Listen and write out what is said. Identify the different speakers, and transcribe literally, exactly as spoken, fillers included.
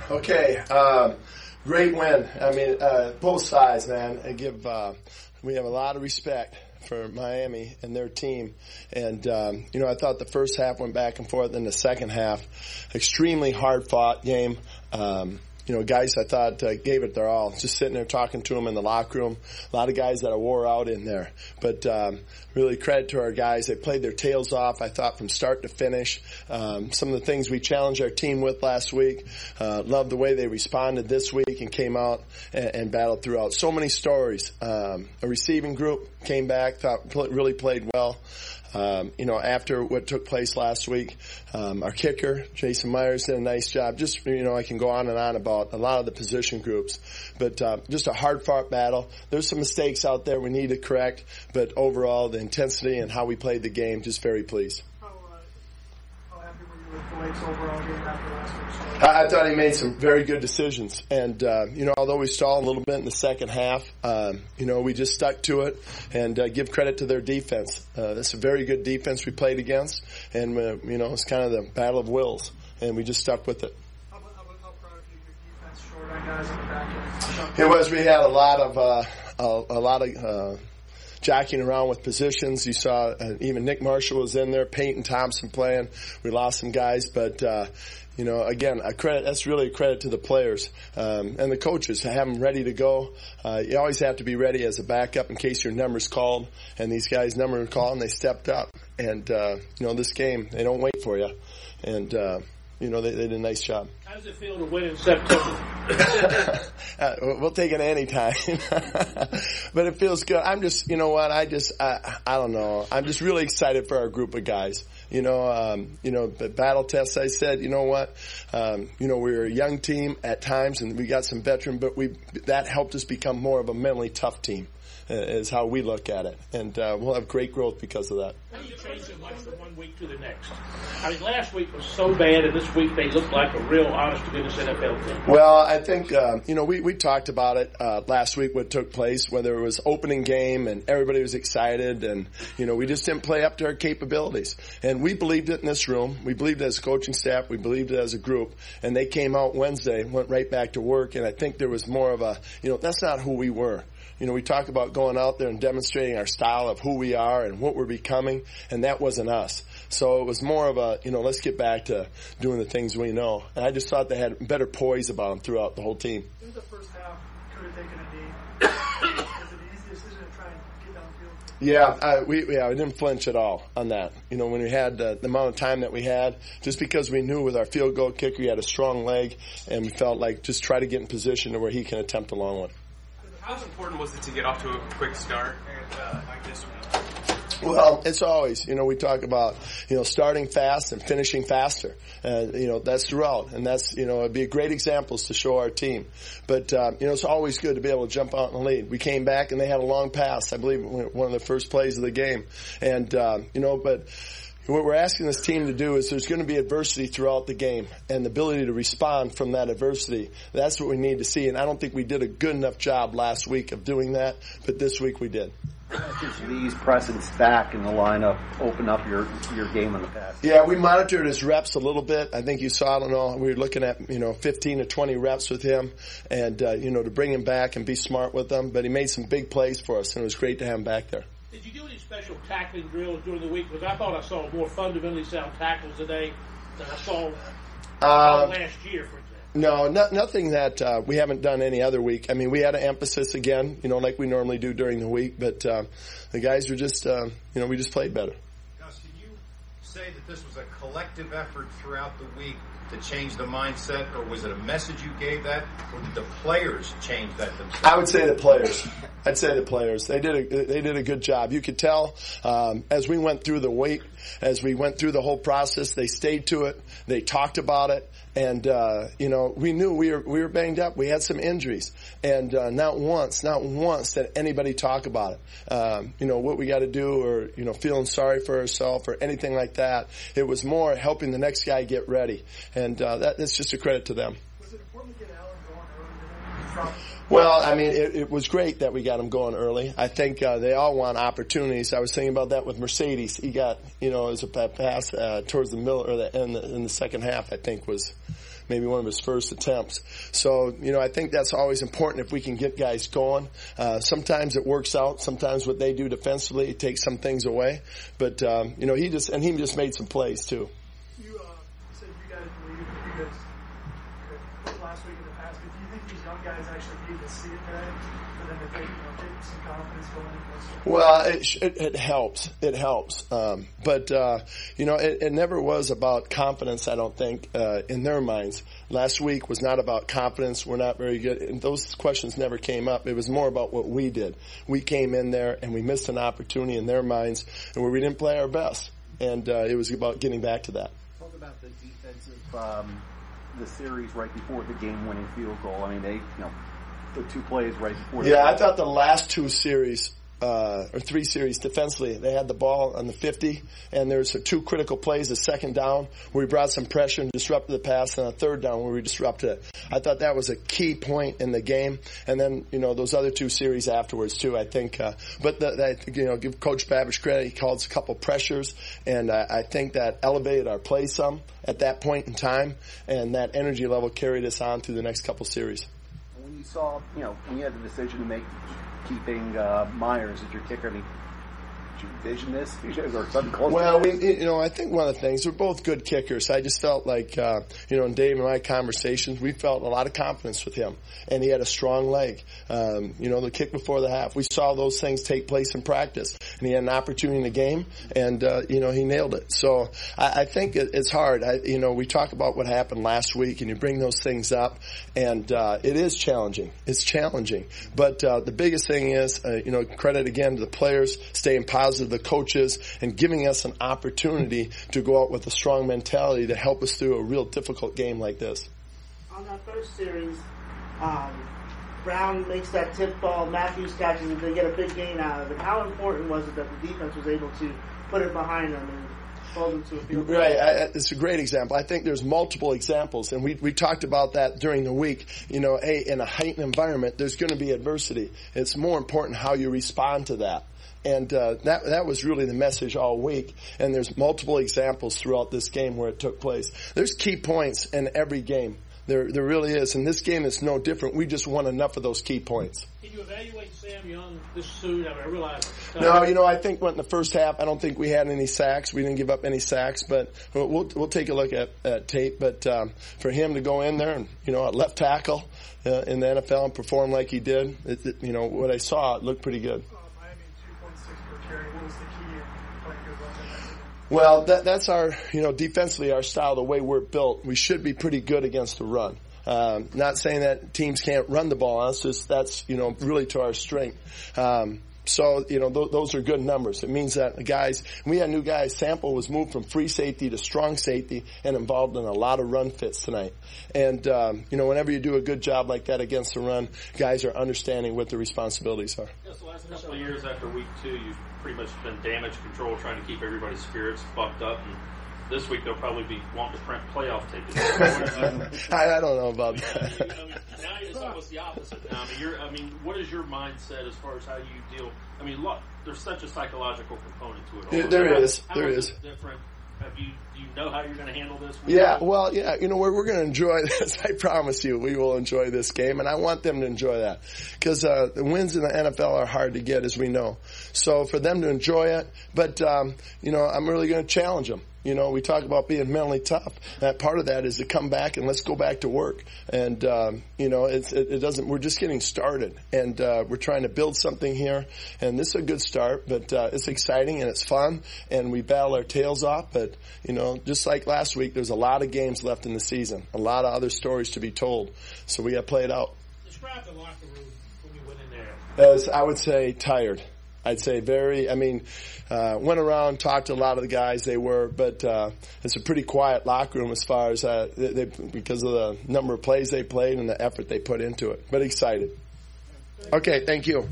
Speaker 1: Okay, um, great win. I mean, uh, both sides, man. I give uh, we have a lot of respect for Miami and their team. And, um, you know, I thought the first half went back and forth. In the second half, extremely hard-fought game. Um, you know, guys I thought uh, gave it their all. Just sitting there talking to them in the locker room. A lot of guys that are wore out in there. But um, really credit to our guys. They played their tails off, I thought, from start to finish. Um, some of the things we challenged our team with last week. Uh, loved the way they responded this week and came out and, and battled throughout. So many stories. Um, a receiving group came back, thought really played well. Um, you know, after what took place last week, um, our kicker, Jason Myers, did a nice job. Just, you know, I can go on and on about a lot of the position groups. But uh, just a hard-fought battle. There's some mistakes out there we need to correct. But overall, the intensity and how we played the game, just very pleased.
Speaker 2: How, uh, how happy were you with Blake's overall game after last week's?
Speaker 1: I, I thought he made some very good decisions. And, uh, you know, although we stalled a little bit in the second half, um, you know, we just stuck to it and uh, give credit to their defense. Uh, that's a very good defense we played against. And, uh, you know, it's kind of the battle of wills. And we just stuck with it.
Speaker 2: How, how, how proud of you your defense short on guys in the back end?
Speaker 1: It was, we had a lot of, uh, a, a lot of, uh, jacking around with positions. You saw uh, even Nick Marshall was in there, Peyton Thompson playing. We lost some guys, but, uh, you know, again, a credit, that's really a credit to the players, um, and the coaches to have them ready to go. Uh, you always have to be ready as a backup in case your number's called, and these guys' number was called and they stepped up. And, uh, you know, this game, they don't wait for you. And, uh, you know, they, they did a nice job.
Speaker 3: How does it feel to win in September?
Speaker 1: uh, we'll take it any time. But it feels good. I'm just, you know what, I just, I, I don't know. I'm just really excited for our group of guys. You know, um, you know, the battle test, I said, you know what, um, you know, we were a young team at times and we got some veteran, but we, that helped us become more of a mentally tough team. Uh, is how we look at it. And uh, we'll have great growth because of that.
Speaker 3: How do you change so much from one week to the next? I mean, last week was so bad, and this week they look like a real honest-to-goodness N F L team.
Speaker 1: Well, I think, uh, you know, we, we talked about it uh, last week, what took place, whether it was opening game and everybody was excited, and, you know, we just didn't play up to our capabilities. And we believed it in this room. We believed it as a coaching staff. We believed it as a group. And they came out Wednesday, went right back to work, and I think there was more of a, you know, that's not who we were. You know, we talk about going out there and demonstrating our style of who we are and what we're becoming, and that wasn't us. So it was more of a, you know, let's get back to doing the things we know. And I just thought they had better poise about them throughout the whole team.
Speaker 2: In the first half, could have taken a knee. Was it the easy decision to try and get downfield?
Speaker 1: Yeah, I, we yeah we didn't flinch at all on that. You know, when we had uh, the amount of time that we had, just because we knew with our field goal kicker he had a strong leg, and we felt like just try to get in position to where he can attempt a long one.
Speaker 4: How important was it to get off to a quick start uh, like this one?
Speaker 1: Well, it's always, you know, we talk about, you know, starting fast and finishing faster. And, you know, that's throughout. And that's, you know, it'd be great examples to show our team. But, uh, you know, it's always good to be able to jump out in the lead. We came back and they had a long pass, I believe, one of the first plays of the game. And, uh, you know, but what we're asking this team to do is there's going to be adversity throughout the game, and the ability to respond from that adversity, that's what we need to see. And I don't think we did a good enough job last week of doing that, but this week we did.
Speaker 5: Just Lee's presence back in the lineup open up your your game in the past?
Speaker 1: Yeah, we monitored his reps a little bit. I think you saw, I don't know, we were looking at, you know, fifteen to twenty reps with him, and, uh, you know, to bring him back and be smart with them. But he made some big plays for us, and it was great to have him back there.
Speaker 3: Did you do any special tackling drills during the week? Because I thought I saw more fundamentally sound tackles today than I saw uh, last year, for example.
Speaker 1: No, no, nothing that uh, we haven't done any other week. I mean, we had an emphasis again, you know, like we normally do during the week. But uh, the guys were just, uh, you know, we just played better.
Speaker 6: Gus, did you say that this was a collective effort throughout the week to change the mindset, or was it a message you gave that, or did the players change that themselves?
Speaker 1: I would say the players. I'd say the players. They did a they did a good job. You could tell um, as we went through the week, as we went through the whole process, they stayed to it. They talked about it, and uh, you know, we knew we were we were banged up. We had some injuries, and uh, not once, not once did anybody talk about it. Um, you know, what we got to do, or you know, feeling sorry for ourselves, or anything like that. It was more helping the next guy get ready. And uh, that, that's just a credit to them.
Speaker 2: Was it important to get Allen going early today?
Speaker 1: Well, I mean, it, it was great that we got him going early. I think uh, they all want opportunities. I was thinking about that with Mercedes. He got, you know, it was a pass uh, towards the middle or the in, the in the second half. I think was maybe one of his first attempts. So, you know, I think that's always important if we can get guys going. Uh, sometimes it works out. Sometimes what they do defensively takes some things away. But, um, you know, he just, and he just made some plays too.
Speaker 2: You uh, said you guys believe that you guys could last week in the past, but do you think these young guys actually need to see it today for them to take, you know, take some confidence going into this?
Speaker 1: Well, it, it, it helps. It helps. Um, but, uh, you know, it, it never was about confidence, I don't think, uh, in their minds. Last week was not about confidence. We're not very good. And those questions never came up. It was more about what we did. We came in there and we missed an opportunity in their minds and where we didn't play our best. And, uh, it was about getting back to that.
Speaker 5: Talk about the defensive, um, the series right before the game-winning field goal. I mean, they, you know, the two plays right before.
Speaker 1: Yeah, I thought the last two series, uh, or three series defensively, they had the ball on the fifty, and there's two critical plays, a second down where we brought some pressure and disrupted the pass, and a third down where we disrupted it. I thought that was a key point in the game, and then, you know, those other two series afterwards too, I think, uh, but the, that, you know, give Coach Babish credit, he called a couple pressures, and uh, I think that elevated our play some at that point in time, and that energy level carried us on through the next couple series.
Speaker 5: When you saw, you know, when you had the decision to make keeping uh, Myers as your kicker, I mean, did you envision this or something close
Speaker 1: well,
Speaker 5: to
Speaker 1: we, you know, I think one of the things, we're both good kickers. I just felt like, uh, you know, in Dave and my conversations, we felt a lot of confidence with him, and he had a strong leg. Um, you know, the kick before the half, we saw those things take place in practice, and he had an opportunity in the game, and uh, you know, he nailed it. So I, I think it, it's hard. I, you know, we talk about what happened last week, and you bring those things up, and uh, it is challenging. It's challenging, but uh, the biggest thing is, uh, you know, credit again to the players, staying positive, the coaches, and giving us an opportunity to go out with a strong mentality to help us through a real difficult game like this.
Speaker 7: On that first series, um, Brown makes that tip ball, Matthews catches it, they get a big gain out of it. How important was it that the defense was able to put it behind them and fold them to a field goal?
Speaker 1: Right, I, it's a great example. I think there's multiple examples, and we we talked about that during the week. You know, hey, in a heightened environment, there's going to be adversity. It's more important how you respond to that. And uh, that that was really the message all week. And there's multiple examples throughout this game where it took place. There's key points in every game. There there really is. And this game is no different. We just won enough of those key points.
Speaker 3: Can you evaluate Sam Young this soon? I, mean, I realize. Uh,
Speaker 1: no, you know, I think in the first half, I don't think we had any sacks. We didn't give up any sacks, but we'll we'll take a look at, at tape. But um, for him to go in there and, you know, at left tackle uh, in the N F L and perform like he did, it, it, you know, what I saw, it looked pretty good. Well, that, that's our, you know, defensively, our style, the way we're built. We should be pretty good against the run. Um, not saying that teams can't run the ball on us, just that's, you know, really to our strength. Um, so, you know, th- those are good numbers. It means that the guys, we had new guys, Sample was moved from free safety to strong safety and involved in a lot of run fits tonight. And, um, you know, whenever you do a good job like that against the run, guys are understanding what the responsibilities are.
Speaker 8: Yes, the last couple of years after week two, you've pretty much been damage control, trying to keep everybody's spirits bucked up, and this week they'll probably be wanting to print playoff tickets.
Speaker 1: I, I don't know about that.
Speaker 8: I mean, now it's almost the opposite. Now, I mean, you're, I mean, what is your mindset as far as how you deal? I mean, look, there's such a psychological component to it all.
Speaker 1: There, there
Speaker 8: how,
Speaker 1: is.
Speaker 8: How
Speaker 1: there
Speaker 8: is
Speaker 1: is.
Speaker 8: It different? Have you, do you know how you're going to handle this?
Speaker 1: Yeah, well, yeah, you know, we're, we're going to enjoy this. I promise you, we will enjoy this game, and I want them to enjoy that. Because uh, the wins in the N F L are hard to get, as we know. So for them to enjoy it, but, um, you know, I'm really going to challenge them. You know, we talk about being mentally tough. That part of that is to come back and let's go back to work. And, um, you know, it's, it, it doesn't, we're just getting started. And, uh, we're trying to build something here. And this is a good start, but, uh, it's exciting and it's fun. And we battle our tails off. But, you know, just like last week, there's a lot of games left in the season. A lot of other stories to be told. So we got to play it out.
Speaker 3: Describe the locker room when you went in there.
Speaker 1: As I would say, tired. I'd say very, I mean, uh, went around, talked to a lot of the guys, they were, but, uh, it's a pretty quiet locker room as far as, uh, they, they, because of the number of plays they played and the effort they put into it, but excited. Okay, thank you.